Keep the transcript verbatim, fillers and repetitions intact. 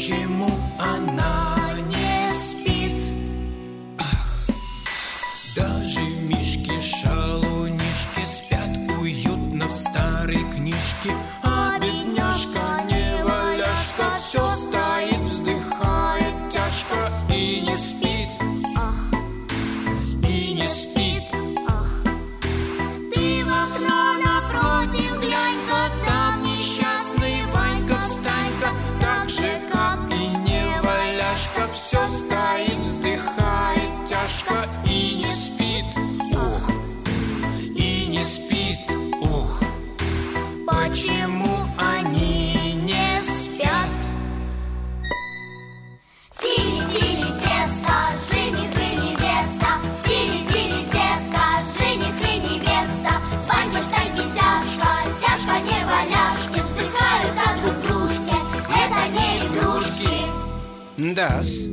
почему она не спит? Ах, даже мишки-шалунишки спят уютно в старой книжке, а бедняжка неваляшка все стоит, вздыхает тяжко и не спит. Ах, И не спит. ах. Ты в окно напротив глянь-ка, там несчастный Ванька, встань-ка, так же, как и неваляшка, все стоит, вздыхает тяжко и не спит. Ух, и не спит. Ух, почему они не спят? Тили-тили-тесто, жених и невеста. Тили-тили-тесто, жених и невеста. Ванька, встаньки, тяжко, тяжко неваляшки вздыхают от друг дружки. Это не игрушки. Да-с.